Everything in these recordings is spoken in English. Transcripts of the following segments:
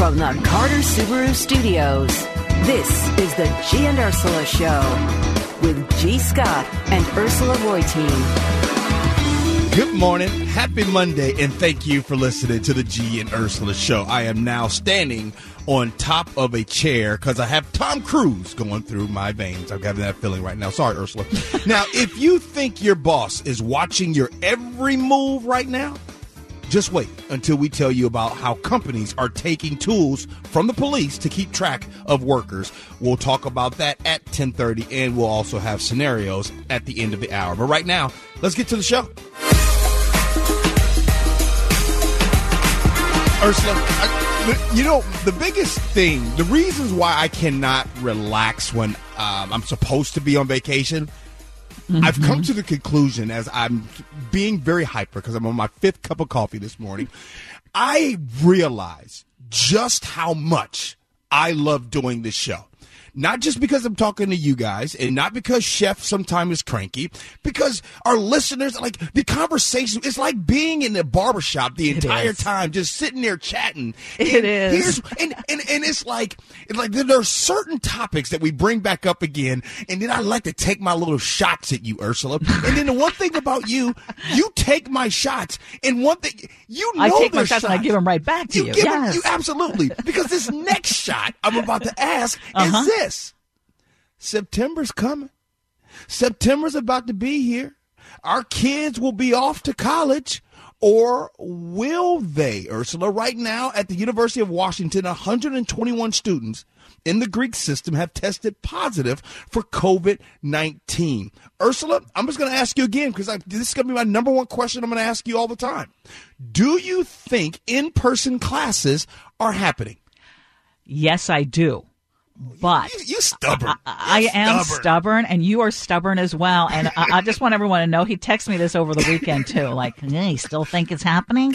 From the Carter Subaru Studios, this is the G and Ursula Show with G. Scott and Ursula Reutin. Good morning. Happy Monday, and thank you for listening to the G and Ursula Show. I am now standing on top of a chair because I have Tom Cruise going through my veins. I'm having that feeling right now. Sorry, Ursula. Now, if you think your boss is watching your every move right now, just wait until we tell you about how companies are taking tools from the police to keep track of workers. We'll talk about that at 10:30, and we'll also have scenarios at the end of the hour. But right now, let's get to the show. Ursula, the biggest thing, the reasons why I cannot relax when I'm supposed to be on vacation, I've come to the conclusion as I'm being very hyper because I'm on my 5th cup of coffee this morning. I realize just how much I love doing this show. Not just because I'm talking to you guys and not because Chef sometimes is cranky, because our listeners, like the conversation, it's like being in the barbershop the entire time, just sitting there chatting. It is. And it's like there are certain topics that we bring back up again, and then I like to take my little shots at you, Ursula. And then the one thing about you take my shots, and one thing, I take my shots and I give them right back to you. Yes. You absolutely. Because this next shot I'm about to ask is this. September's coming. September's about to be here. Our kids will be off to college, or will they, Ursula? Right now at the University of Washington, 121 students in the Greek system have tested positive for COVID-19. Ursula, I'm just going to ask you again because this is going to be my number one question I'm going to ask you all the time. Do you think in-person classes are happening? Yes, I do. But you're stubborn. I am stubborn, and you are stubborn as well. And I just want everyone to know he texted me this over the weekend too. Like, you still think it's happening?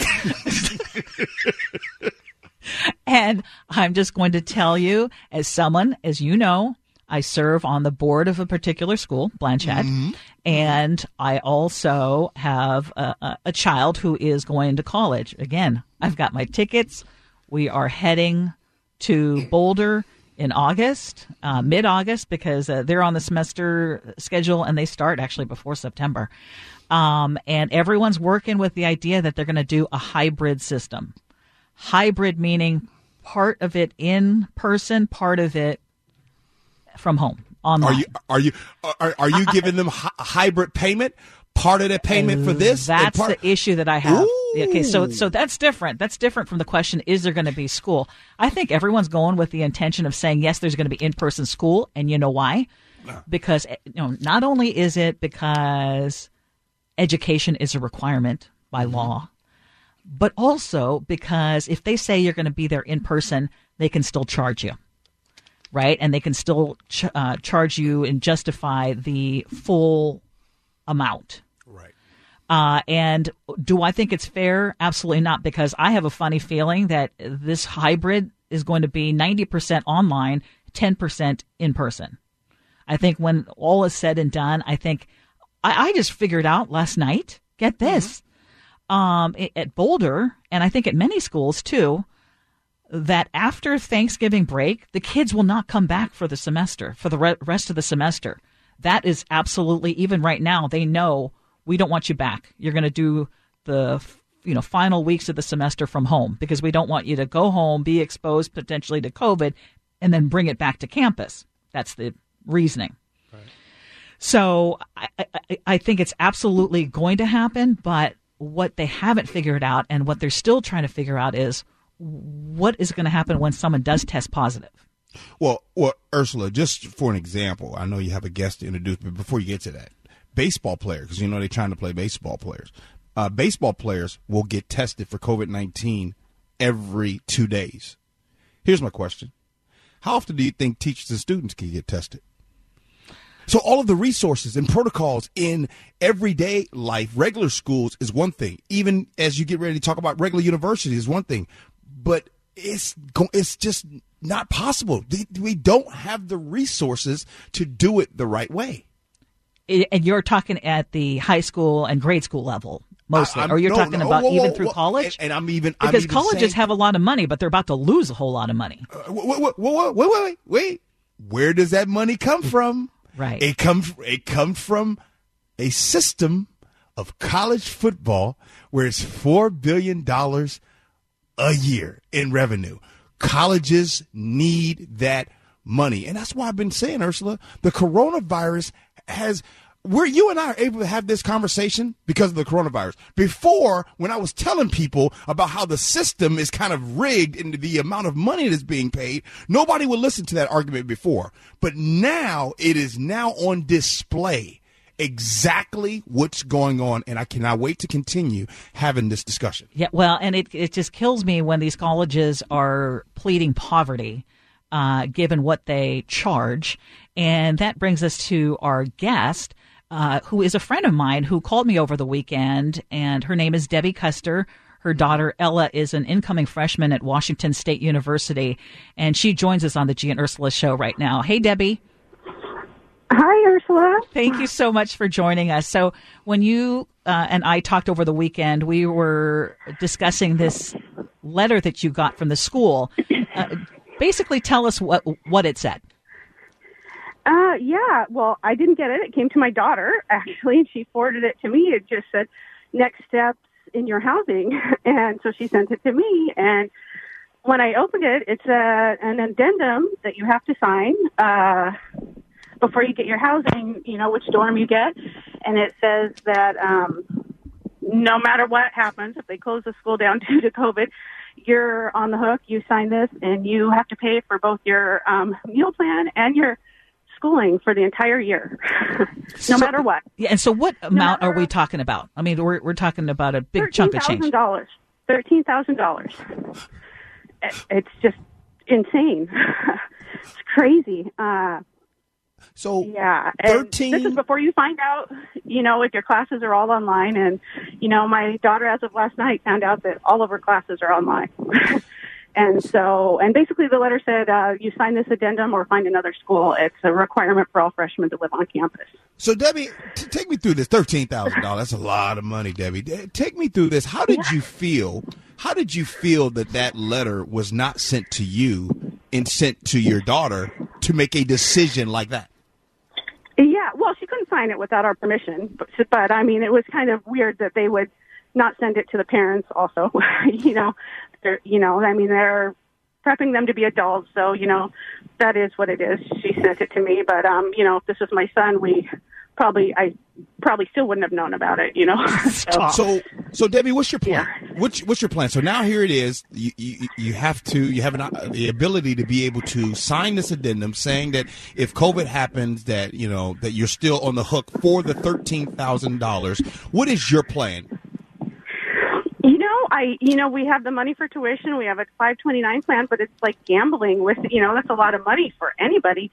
And I'm just going to tell you, as someone, as you know, I serve on the board of a particular school, Blanchette, and I also have a child who is going to college. Again, I've got my tickets. We are heading to Boulder in August, mid-August, because they're on the semester schedule and they start actually before September. And everyone's working with the idea that they're going to do a hybrid system. Hybrid meaning part of it in person, part of it from home, online. Are you giving them hybrid payment? Part of the payment for this? That's the issue that I have. Ooh. Okay, so that's different. That's different from the question, is there going to be school? I think everyone's going with the intention of saying, yes, there's going to be in-person school. And you know why? Because not only is it because education is a requirement by law, but also because if they say you're going to be there in person, they can still charge you. Right? And they can still charge you and justify the full amount. And do I think it's fair? Absolutely not, because I have a funny feeling that this hybrid is going to be 90% online, 10% in person. I think when all is said and done, I just figured out last night, get this, at Boulder, and I think at many schools too, that after Thanksgiving break, the kids will not come back for the semester, for the rest of the semester. That is absolutely, even right now, they know we don't want you back. You're going to do the final weeks of the semester from home because we don't want you to go home, be exposed potentially to COVID, and then bring it back to campus. That's the reasoning. Right. So I think it's absolutely going to happen, but what they haven't figured out and what they're still trying to figure out is what is going to happen when someone does test positive. Well, Ursula, just for an example, I know you have a guest to introduce, but before you get to that, baseball players, because they're trying to play baseball players. Baseball players will get tested for COVID-19 every 2 days. Here's my question. How often do you think teachers and students can get tested? So all of the resources and protocols in everyday life, regular schools is one thing. Even as you get ready to talk about regular universities is one thing. But it's just not possible. We don't have the resources to do it the right way. And you're talking at the high school and grade school level. mostly, or you're talking about even through college? And I'm even colleges have a lot of money, but they're about to lose a whole lot of money. Wait. Where does that money come from? Right. It comes from a system of college football where it's $4 billion a year in revenue. Colleges need that money. And that's why I've been saying, Ursula, the coronavirus you and I are able to have this conversation because of the coronavirus. Before, when I was telling people about how the system is kind of rigged into the amount of money that's being paid, nobody would listen to that argument before. But now it is now on display exactly what's going on, and I cannot wait to continue having this discussion. Yeah, well, and it just kills me when these colleges are pleading poverty, given what they charge. And that brings us to our guest, who is a friend of mine who called me over the weekend, and her name is Debbie Custer. Her daughter, Ella, is an incoming freshman at Washington State University, and she joins us on the G and Ursula show right now. Hey, Debbie. Hi, Ursula. Thank you so much for joining us. So when you and I talked over the weekend, we were discussing this letter that you got from the school. Basically, tell us what it said. Yeah, well, I didn't get it. It came to my daughter, actually, and she forwarded it to me. It just said, next steps in your housing. And so she sent it to me. And when I opened it, it's an addendum that you have to sign before you get your housing, which dorm you get. And it says that no matter what happens, if they close the school down due to COVID, you're on the hook. You sign this, and you have to pay for both your meal plan and your schooling for the entire year, no matter what. Yeah, and so what amount are we talking about? I mean, we're talking about a big chunk of change. $13,000. It's just insane. It's crazy. So yeah, 13. This is before you find out, if your classes are all online. And my daughter, as of last night, found out that all of her classes are online. And basically the letter said, you sign this addendum or find another school. It's a requirement for all freshmen to live on campus. So, Debbie, take me through this. $13,000. That's a lot of money, Debbie. Take me through this. How did you feel? How did you feel that letter was not sent to you and sent to your daughter to make a decision like that? Yeah, well, she couldn't sign it without our permission. But I mean, it was kind of weird that they would not send it to the parents also. They're prepping them to be adults. So, that is what it is. She sent it to me. But, if this was my son, I probably still wouldn't have known about it, So Debbie, what's your plan? Yeah. What's your plan? So now here it is. You have the ability to be able to sign this addendum saying that if COVID happens, that that you're still on the hook for the $13,000. What is your plan? We have the money for tuition. We have a 529 plan, but it's like gambling with, that's a lot of money for anybody.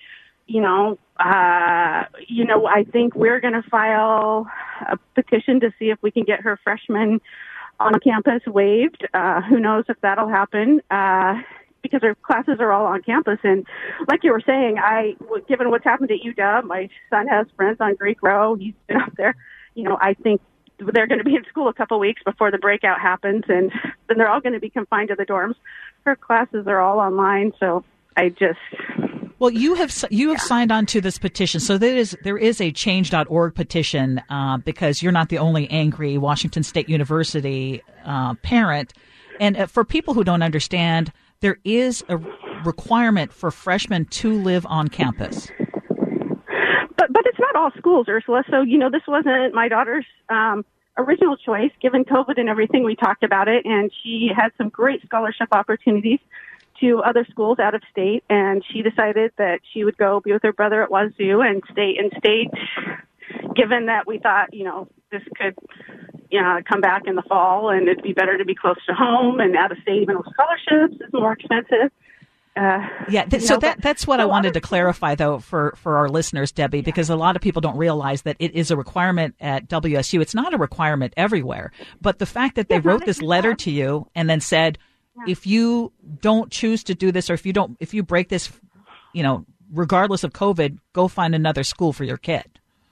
I think we're going to file a petition to see if we can get her freshman on campus waived. Who knows if that'll happen, because her classes are all on campus. And like you were saying, given what's happened at UW, my son has friends on Greek Row. He's been up there. I think they're going to be in school a couple weeks before the breakout happens, and then they're all going to be confined to the dorms. Her classes are all online, so Well, you have signed on to this petition. So there is a change.org petition because you're not the only angry Washington State University parent. And for people who don't understand, there is a requirement for freshmen to live on campus. But it's not all schools, Ursula. So, this wasn't my daughter's original choice, given COVID and everything. We talked about it, and she had some great scholarship opportunities to other schools out of state, and she decided that she would go be with her brother at Wazoo and stay in state, given that we thought, this could come back in the fall, and it'd be better to be close to home, and out of state, even with scholarships, is more expensive. That's what I wanted to clarify, though, for our listeners, Debbie, because a lot of people don't realize that it is a requirement at WSU. It's not a requirement everywhere. But the fact that they wrote this letter to you and then said, if you don't choose to do this, or if you break this, regardless of COVID, go find another school for your kid.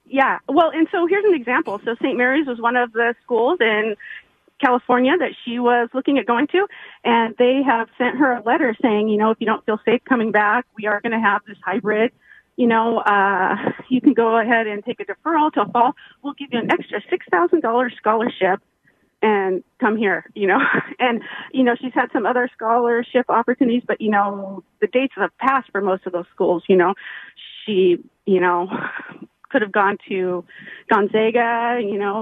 Yeah. Well, and so here's an example. So St. Mary's was one of the schools in California that she was looking at going to, and they have sent her a letter saying, if you don't feel safe coming back, we are going to have this hybrid. You can go ahead and take a deferral till fall. We'll give you an extra $6,000 scholarship and come here, And, she's had some other scholarship opportunities, but, the dates have passed for most of those schools. She, could have gone to Gonzaga,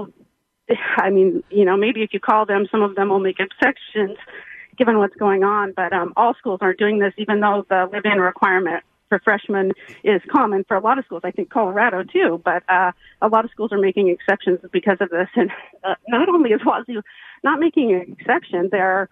maybe if you call them, some of them will make exceptions given what's going on, but all schools aren't doing this, even though the live-in requirement for freshmen is common for a lot of schools. I think Colorado too, but a lot of schools are making exceptions because of this. And not only is Wazoo not making an exception, they're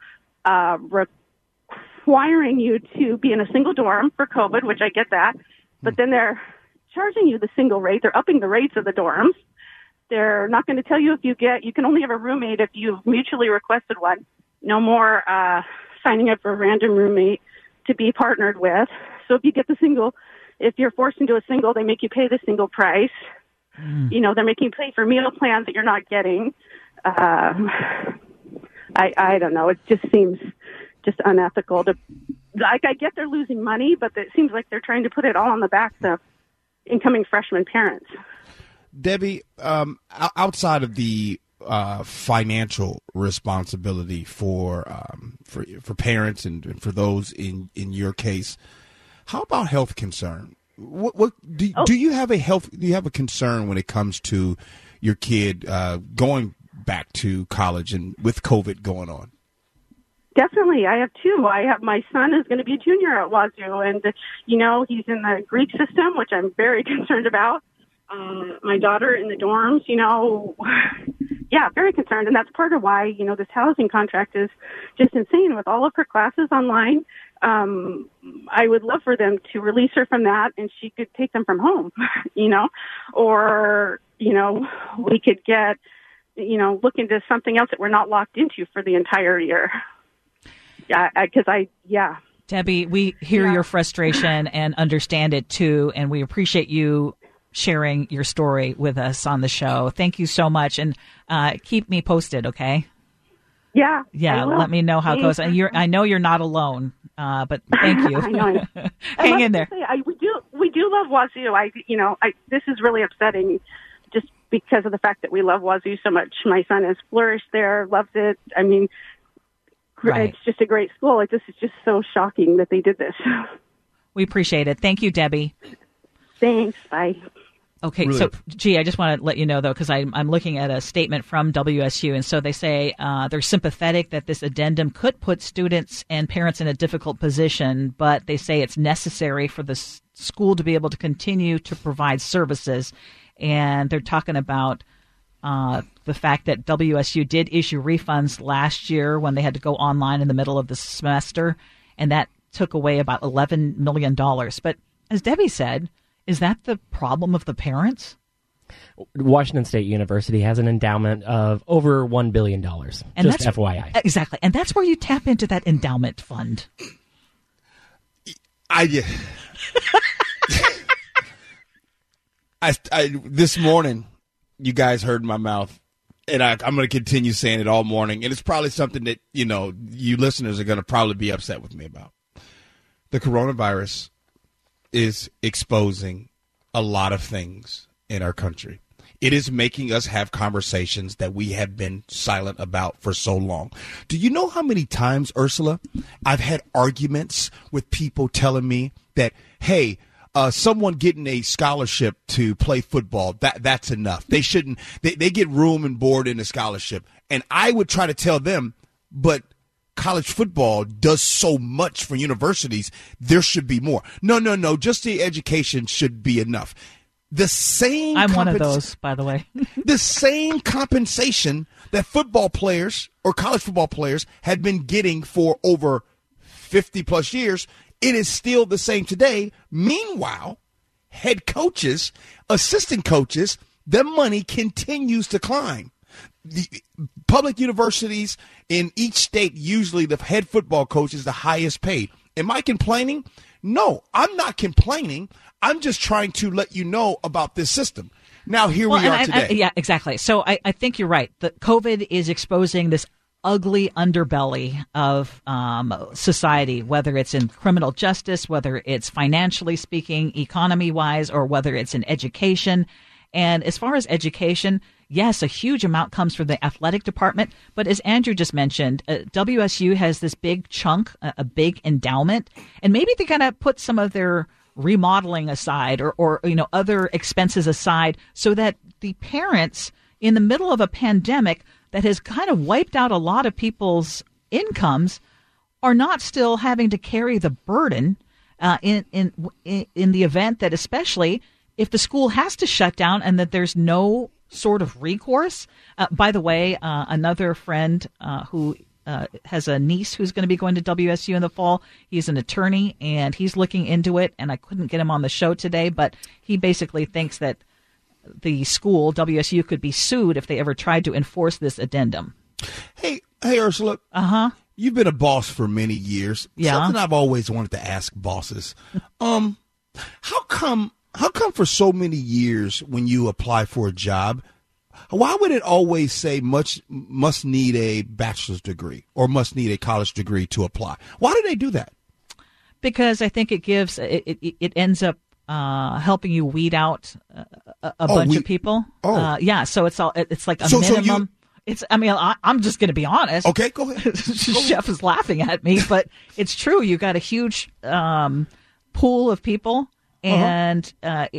requiring you to be in a single dorm for COVID, which I get that, but then they're charging you the single rate. They're upping the rates of the dorms. They're not going to tell you you can only have a roommate if you've mutually requested one. No more signing up for a random roommate to be partnered with. So if you get the single, if you're forced into a single, they make you pay the single price. They're making you pay for meal plans that you're not getting. I don't know. It just seems just unethical I get they're losing money, but it seems like they're trying to put it all on the backs of incoming freshman parents. Debbie, outside of the financial responsibility for parents and for those in your case, how about health concern? What do you have a concern when it comes to your kid going back to college and with COVID going on? Definitely. I have two. My son is going to be a junior at Wazoo, and, he's in the Greek system, which I'm very concerned about. My daughter in the dorms, very concerned. And that's part of why, this housing contract is just insane with all of her classes online. I would love for them to release her from that and she could take them from home, or, we could get, look into something else that we're not locked into for the entire year. Debbie, we hear your frustration and understand it too, and we appreciate you sharing your story with us on the show. Thank you so much, and keep me posted, okay? Yeah. Let me know how it goes. And I know you're not alone, but thank you. I know. Hang in there. We do love Wazoo. This is really upsetting, just because of the fact that we love Wazoo so much. My son has flourished there, loves it. I mean, It's just a great school. This is just so shocking that they did this. We appreciate it. Thank you, Debbie. Thanks. Bye. Okay, really? So, I just want to let you know, though, because I'm looking at a statement from WSU, and so they say they're sympathetic that this addendum could put students and parents in a difficult position, but they say it's necessary for the school to be able to continue to provide services, and they're talking about the fact that WSU did issue refunds last year when they had to go online in the middle of the semester, and that took away about $11 million. But as Debbie said, is that the problem of the parents? Washington State University has an endowment of over $1 billion, and just FYI. Exactly. And that's where you tap into that endowment fund. This morning, you guys heard my mouth, and I'm going to continue saying it all morning, and it's probably something that, you listeners are going to probably be upset with me about. The coronavirus is exposing a lot of things in our country. It is making us have conversations that we have been silent about for so long. Do you know how many times, Ursula, I've had arguments with people telling me that, hey, someone getting a scholarship to play football, that's enough. They shouldn't, they get room and board in a scholarship. And I would try to tell them, but college football does so much for universities, there should be more. No, just the education should be enough. The same I'm one of those, by the way. The same compensation that football players or college football players had been getting for over 50 plus years, it is still the same today. Meanwhile, head coaches, assistant coaches, their money continues to climb. The public universities in each state, usually the head football coach is the highest paid. Am I complaining? No, I'm not complaining. I'm just trying to let you know about this system. Now here we are today. Yeah, exactly. So I think you're right. The COVID is exposing this ugly underbelly of society, whether it's in criminal justice, whether it's financially speaking, economy-wise, or whether it's in education. And as far as education, yes, a huge amount comes from the athletic department. But as Andrew just mentioned, WSU has this big chunk, a big endowment, and maybe they kind of put some of their remodeling aside or other expenses aside so that the parents in the middle of a pandemic that has kind of wiped out a lot of people's incomes are not still having to carry the burden in the event that, especially if the school has to shut down and that there's no sort of recourse. By the way, another friend who has a niece who's going to be going to WSU in the fall. He's an attorney, and he's looking into it, and I couldn't get him on the show today, but he basically thinks that the school, WSU, could be sued if they ever tried to enforce this addendum. Hey, Ursula. Uh-huh. You've been a boss for many years. Yeah. Something I've always wanted to ask bosses. How come for so many years when you apply for a job, why would it always say must need a bachelor's degree or must need a college degree to apply? Why do they do that? Because I think it gives it ends up helping you weed out a bunch of people. Yeah. So it's like a minimum. I'm just going to be honest. Okay, go ahead. Chef is laughing at me, but it's true. You got a huge pool of people. And,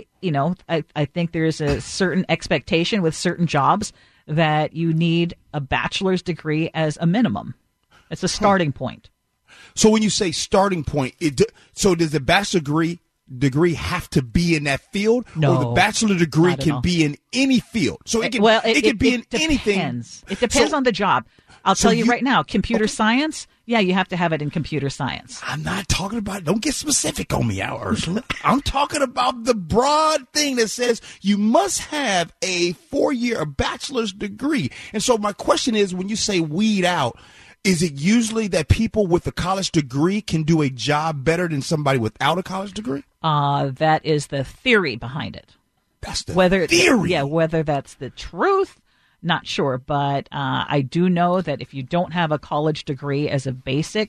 I think there's a certain expectation with certain jobs that you need a bachelor's degree as a minimum. It's a starting point. So when you say starting point, so does the bachelor degree have to be in that field? No. Or the bachelor degree can be in any field? So it can be in anything. It depends on the job. I'll tell you right now, computer science, yeah, you have to have it in computer science. I'm not talking about, don't get specific on me, Ursula. I'm talking about the broad thing that says you must have a 4-year bachelor's degree. And so my question is, when you say weed out, is it usually that people with a college degree can do a job better than somebody without a college degree? That is the theory behind it. That's the theory. Yeah, whether that's the truth. Not sure, but I do know that if you don't have a college degree as a basic,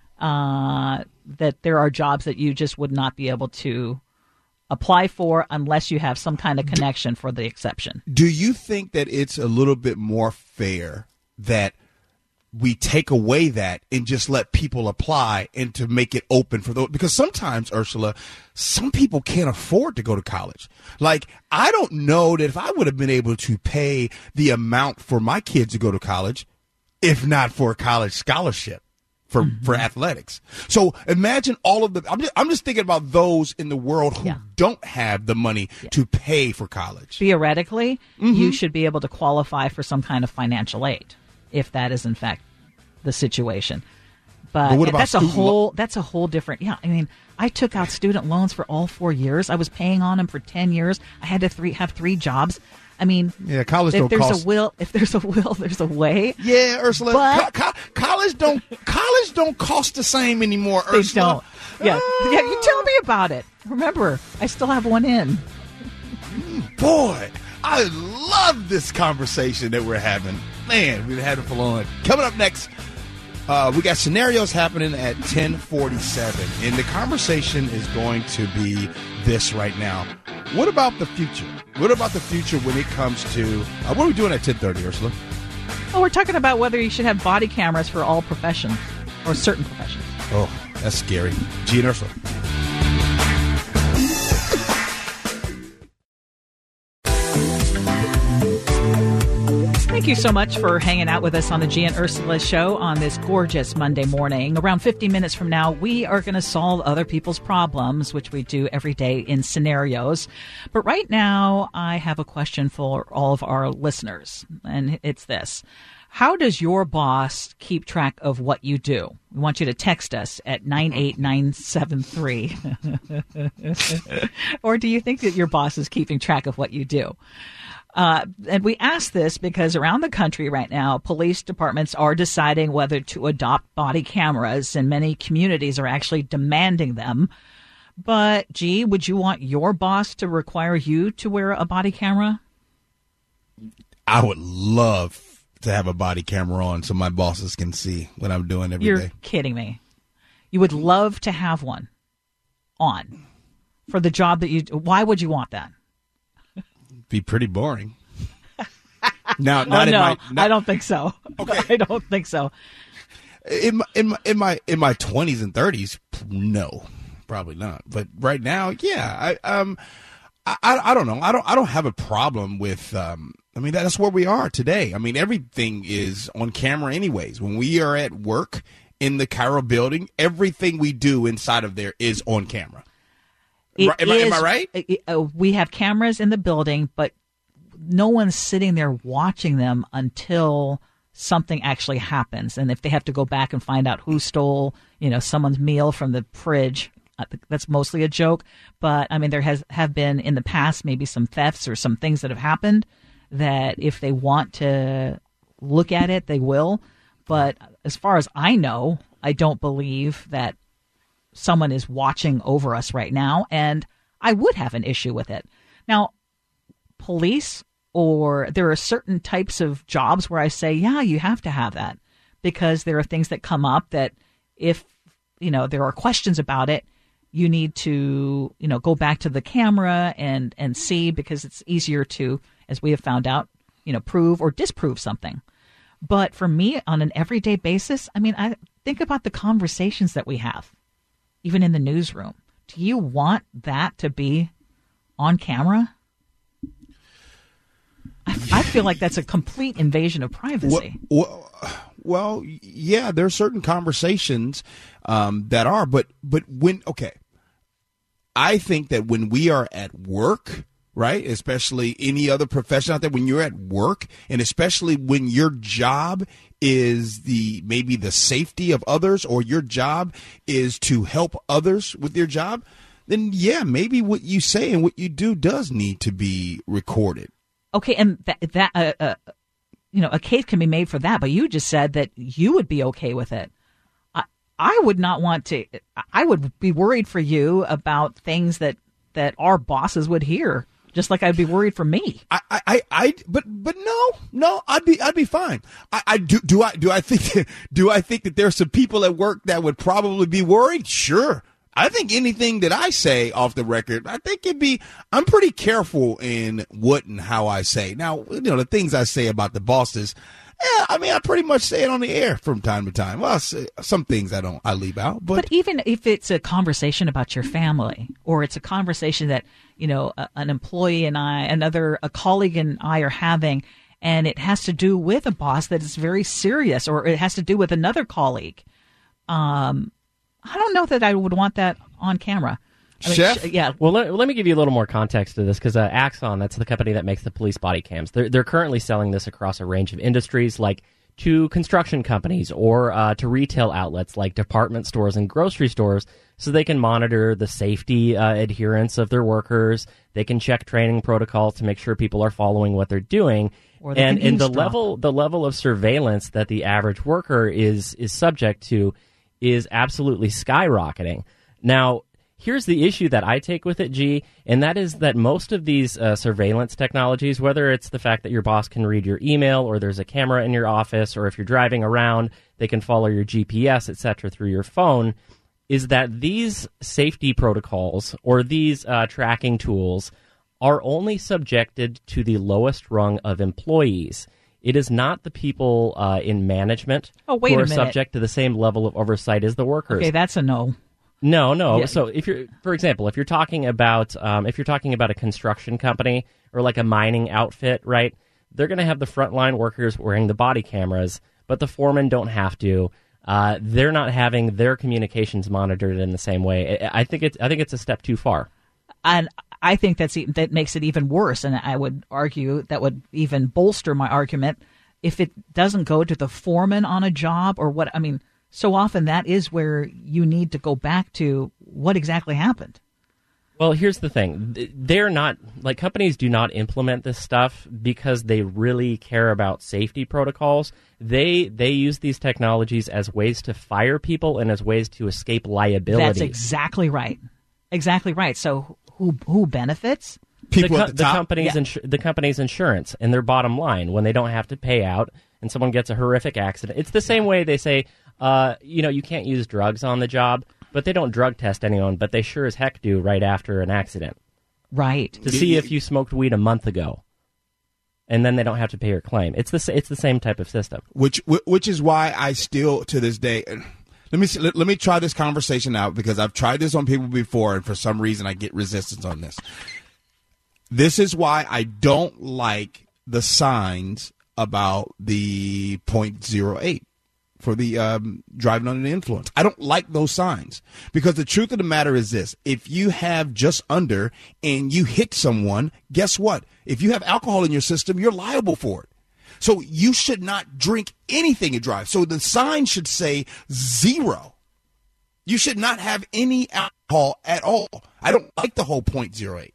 that there are jobs that you just would not be able to apply for unless you have some kind of connection for the exception. Do you think that it's a little bit more fair that we take away that and just let people apply and to make it open for those? Because sometimes, Ursula, some people can't afford to go to college. Like, I don't know that if I would have been able to pay the amount for my kids to go to college, if not for a college scholarship for athletics. So imagine all of the, I'm just thinking about those in the world who don't have the money to pay for college. Theoretically, you should be able to qualify for some kind of financial aid, if that is in fact the situation. But what about that's a whole different. Yeah, I mean, I took out student loans for all 4 years. I was paying on them for 10 years. I had to have 3 jobs. I mean, yeah, college if don't there's cost. A will, if there's a will, there's a way. Yeah, Ursula. But college don't cost the same anymore. They Ursula. don't. Yeah, you tell me about it. Remember, I still have one in. Boy, I love this conversation that we're having. Man, we've had it for long. Coming up next, we got scenarios happening at 10:47, and the conversation is going to be this right now. What about the future? What about the future when it comes to what are we doing at 10:30, Ursula? Well, we're talking about whether you should have body cameras for all professions or certain professions. Oh, that's scary. G and Ursula. Thank you so much for hanging out with us on the G and Ursula show on this gorgeous Monday morning. Around 50 minutes from now, we are going to solve other people's problems, which we do every day in scenarios. But right now, I have a question for all of our listeners, and it's this. How does your boss keep track of what you do? We want you to text us at 98973. Or do you think that your boss is keeping track of what you do? And we ask this because around the country right now, police departments are deciding whether to adopt body cameras, and many communities are actually demanding them. But, G, would you want your boss to require you to wear a body camera? I would love to have a body camera on so my bosses can see what I'm doing every day. You're kidding me. You would love to have one on for the job that you do. Why would you want that? Be pretty boring. Now, I don't think so. Okay. I don't think so. In my 20s and 30s, no, probably not. But right now, yeah, I don't know. I don't have a problem with. I mean, that's where we are today. I mean, everything is on camera, anyways. When we are at work in the Cairo building, everything we do inside of there is on camera. Am I right? We have cameras in the building, but no one's sitting there watching them until something actually happens. And if they have to go back and find out who stole, someone's meal from the fridge, I think that's mostly a joke. But I mean, there have been in the past maybe some thefts or some things that have happened that if they want to look at it, they will. But as far as I know, I don't believe that someone is watching over us right now, and I would have an issue with it. Now, police, or there are certain types of jobs where I say, yeah, you have to have that, because there are things that come up that if, there are questions about it, you need to, go back to the camera and see, because it's easier to, as we have found out, prove or disprove something. But for me, on an everyday basis, I mean, I think about the conversations that we have, even in the newsroom. Do you want that to be on camera? I feel like that's a complete invasion of privacy. Well, yeah, there are certain conversations that are, but when, okay, I think that when we are at work, right, especially any other profession out there, when you're at work, and especially when your job is maybe the safety of others, or your job is to help others with your job, then yeah, maybe what you say and what you do does need to be recorded. Okay, and a case can be made for that, but you just said that you would be okay with it. I would not want to. I would be worried for you about things that our bosses would hear, just like I'd be worried for me. But no, I'd be fine. Do I think that there's some people at work that would probably be worried? Sure. I think anything that I say off the record, I think I'm pretty careful in what and how I say. Now, the things I say about the bosses, I mean, I pretty much say it on the air from time to time. Well, some things I leave out. But even if it's a conversation about your family, or it's a conversation that, an employee and a colleague and I are having, and it has to do with a boss that is very serious, or it has to do with another colleague, I don't know that I would want that on camera. Chef? Yeah. Well, let me give you a little more context to this, because Axon, that's the company that makes the police body cams. They're currently selling this across a range of industries, like to construction companies or to retail outlets like department stores and grocery stores, so they can monitor the safety adherence of their workers. They can check training protocols to make sure people are following what they're doing. And the level of surveillance that the average worker is subject to is absolutely skyrocketing. Now, here's the issue that I take with it, G, and that is that most of these surveillance technologies, whether it's the fact that your boss can read your email, or there's a camera in your office, or if you're driving around, they can follow your GPS, etc., through your phone, is that these safety protocols or these tracking tools are only subjected to the lowest rung of employees. It is not the people in management who are subject to the same level of oversight as the workers. Okay, that's a no. No. Yeah. So if you're talking about a construction company or like a mining outfit, right? They're going to have the frontline workers wearing the body cameras, but the foremen don't have to. They're not having their communications monitored in the same way. I think it's a step too far. And I think that makes it even worse, and I would argue that would even bolster my argument if it doesn't go to the foreman on a job or what. I mean, so often that is where you need to go back to what exactly happened. Well, here's the thing. They're not, like, companies do not implement this stuff because they really care about safety protocols. They use these technologies as ways to fire people and as ways to escape liability. That's exactly right. Exactly right. So who benefits? people at the top. The company's insurance and their bottom line when they don't have to pay out and someone gets a horrific accident. It's the same way they say, you can't use drugs on the job, but they don't drug test anyone, but they sure as heck do right after an accident. Right. To see if you smoked weed a month ago. And then they don't have to pay your claim. It's the same type of system. Which is why I still, to this day, let me try this conversation out, because I've tried this on people before, and for some reason I get resistance on this. This is why I don't like the signs about the .08 for the driving under the influence. I don't like those signs, because the truth of the matter is this: if you have just under and you hit someone, guess what? If you have alcohol in your system, you're liable for it. So you should not drink anything and drive. So the sign should say 0. You should not have any alcohol at all. I don't like the whole .08.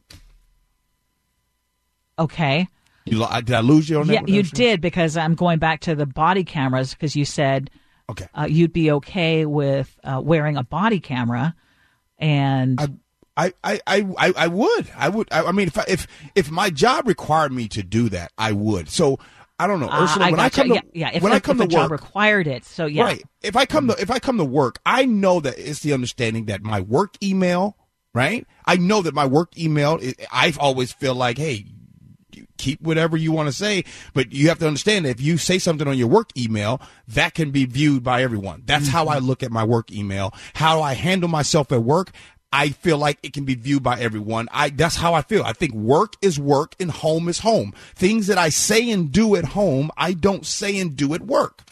Okay. Did I lose you on that? Yeah, you did, because I'm going back to the body cameras, because you said you'd be okay with wearing a body camera, and I would. I mean, if my job required me to do that, I would. So I don't know, Ursula. When I come to work, job required it. So yeah, right. If I come to work, I know that it's the understanding that my work email, right? I know that my work email. I always feel like, hey, keep whatever you want to say, but you have to understand that if you say something on your work email, that can be viewed by everyone. That's how I look at my work email. How I handle myself at work, I feel like it can be viewed by everyone. That's how I feel. I think work is work and home is home. Things that I say and do at home, I don't say and do at work.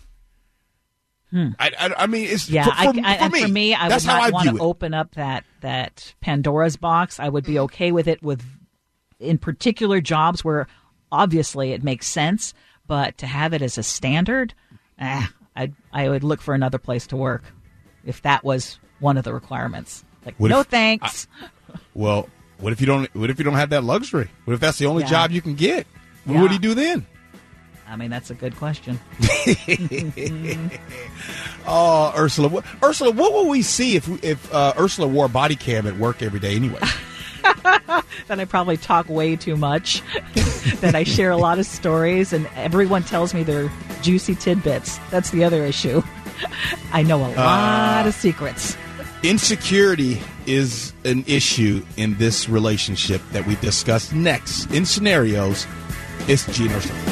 I mean, it's for me, I would not want to open up that Pandora's box. I would be okay with it in particular jobs where obviously it makes sense, but to have it as a standard, I would look for another place to work if that was one of the requirements. Like, no thanks. Well, what if you don't have that luxury? What if that's the only job you can get? What would you do then? I mean, that's a good question. Oh, Ursula, what will we see if Ursula wore a body cam at work every day anyway? That I probably talk way too much, that I share a lot of stories, and everyone tells me they're juicy tidbits. That's the other issue. I know a lot of secrets. Insecurity is an issue in this relationship that we discuss next in Scenarios. It's G and Ursula.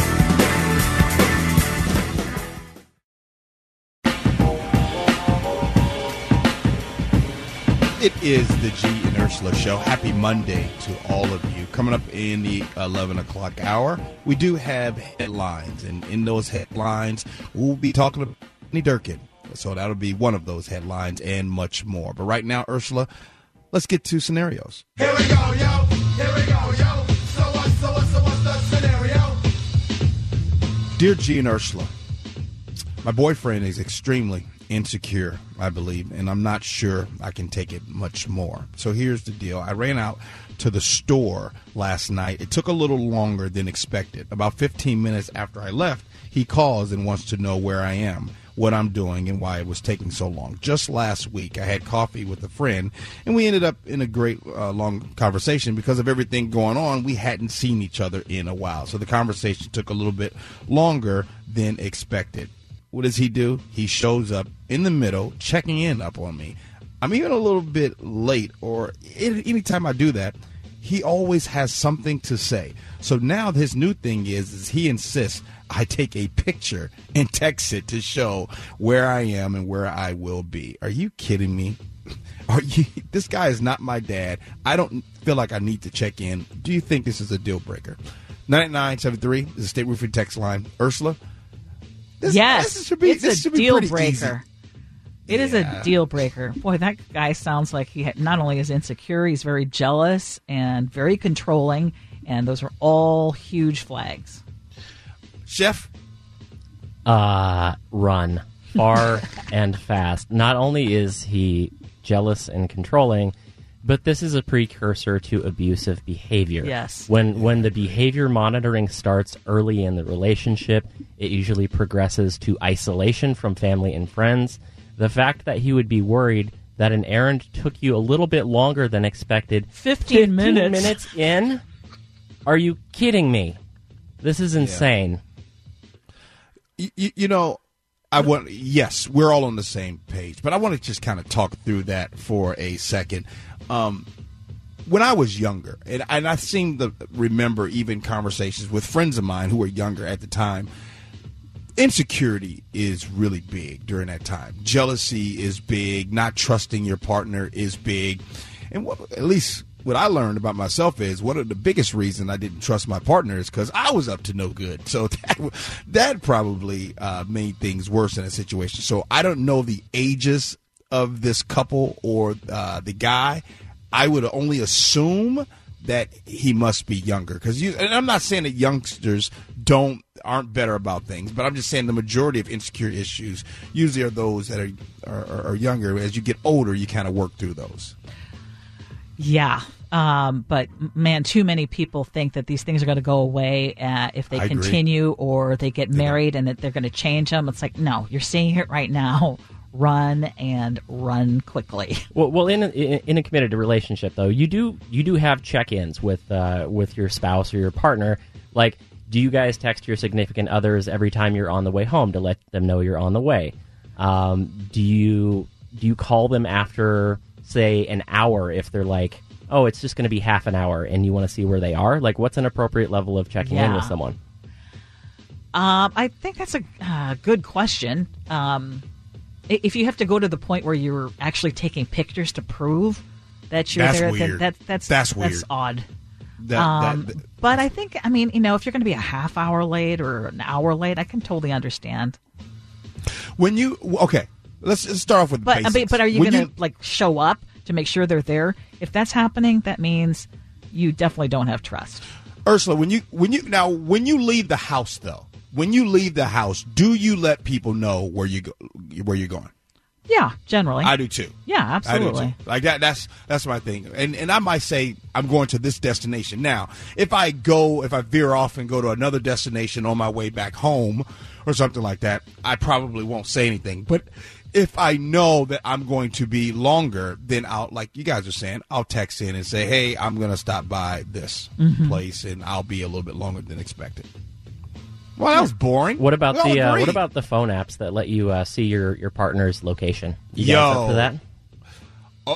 It is the G and Ursula Show. Happy Monday to all of you. Coming up in the 11 o'clock hour, we do have headlines. And in those headlines, we'll be talking about Anthony Durkin. So that'll be one of those headlines and much more. But right now, Ursula, let's get to Scenarios. Here we go, yo. Here we go, yo. So what's the scenario? Dear G and Ursula, my boyfriend is extremely insecure, I believe, and I'm not sure I can take it much more. So here's the deal. I ran out to the store last night. It took a little longer than expected. About 15 minutes after I left, he calls and wants to know where I am, what I'm doing, and why it was taking so long. Just last week, I had coffee with a friend, and we ended up in a great long conversation. Because of everything going on, we hadn't seen each other in a while. So the conversation took a little bit longer than expected. What does he do? He shows up in the middle, checking in up on me. I'm even a little bit late, or anytime I do that, he always has something to say. So now his new thing is he insists I take a picture and text it to show where I am and where I will be. Are you kidding me? This guy is not my dad. I don't feel like I need to check in. Do you think this is a deal breaker? 9973 is the State Roofing text line. Ursula? This should be a deal breaker. Easy. It is a deal breaker. Boy, that guy sounds like he not only is insecure, he's very jealous and very controlling, and those are all huge flags. Chef? Run. Far and fast. Not only is he jealous and controlling, but this is a precursor to abusive behavior. Yes. When the behavior monitoring starts early in the relationship, it usually progresses to isolation from family and friends. The fact that he would be worried that an errand took you a little bit longer than expected. 15 minutes. minutes in? Are you kidding me? This is insane. You know, yes, we're all on the same page, but I want to just kind of talk through that for a second. When I was younger, and I seem to remember even conversations with friends of mine who were younger at the time, insecurity is really big during that time. Jealousy is big. Not trusting your partner is big. And at least what I learned about myself is one of the biggest reasons I didn't trust my partner is because I was up to no good. So that probably made things worse in a situation. So I don't know the ages of this couple or the guy. I would only assume that he must be younger. And I'm not saying that youngsters aren't better about things, but I'm just saying the majority of insecure issues usually are those that are younger. As you get older, you kind of work through those. Yeah. But, man, too many people think that these things are going to go away if they continue or they get married and that they're going to change them. It's like, no, you're seeing it right now. Run and run quickly. Well, in a committed relationship, though, you do have check-ins with your spouse or your partner. Like, do you guys text your significant others every time you're on the way home to let them know you're on the way? Do you call them after, say, an hour if they're like, oh, it's just going to be half an hour and you want to see where they are? Like, what's an appropriate level of checking in with someone? I think that's a good question. If you have to go to the point where you're actually taking pictures to prove that you're there, weird. Then that's weird. That's odd. But I think, if you're going to be a half hour late or an hour late, I can totally understand. Let's start off with basics. But are you going to show up to make sure they're there? If that's happening, that means you definitely don't have trust. Ursula, when you leave the house, though. When you leave the house, do you let people know where you're going? Yeah, generally. I do too. Yeah, absolutely. I do too. Like that's my thing. And I might say I'm going to this destination. Now, if I veer off and go to another destination on my way back home or something like that, I probably won't say anything. But if I know that I'm going to be longer, then like you guys are saying, I'll text in and say, hey, I'm going to stop by this place and I'll be a little bit longer than expected. Well, that was boring. What about the phone apps that let you see your partner's location? You guys up for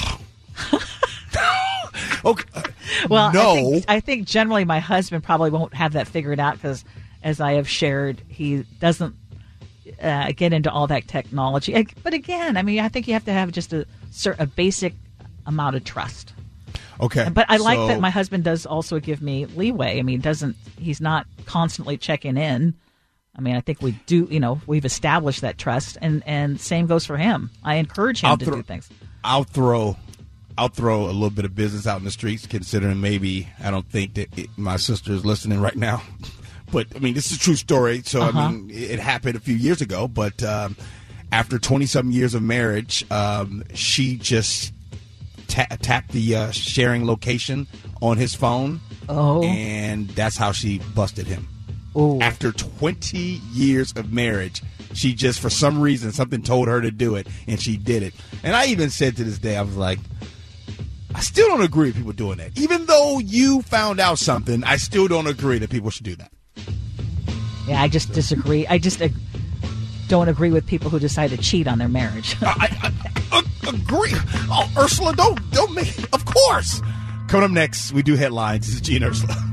that? Okay. Well, no. I think generally my husband probably won't have that figured out because, as I have shared, he doesn't get into all that technology. But again, I think you have to have just a basic amount of trust. Okay. But I like that my husband does also give me leeway. He's not constantly checking in. I think we do, we've established that trust and same goes for him. I encourage him to do things. I'll throw a little bit of business out in the streets, considering maybe I don't think that my sister is listening right now. But this is a true story. So, it happened a few years ago, but after 20-something years of marriage, she just tapped the sharing location on his phone, and that's how she busted him. After 20 years of marriage, she just, for some reason, something told her to do it, and she did it. And I even said to this day, I was like, I still don't agree with people doing that. Even though you found out something, I still don't agree that people should do that. Yeah, I just disagree. I just don't agree with people who decide to cheat on their marriage. I agree. Oh, Ursula, don't make. Of course. Coming up next, we do headlines. This is G and Ursula.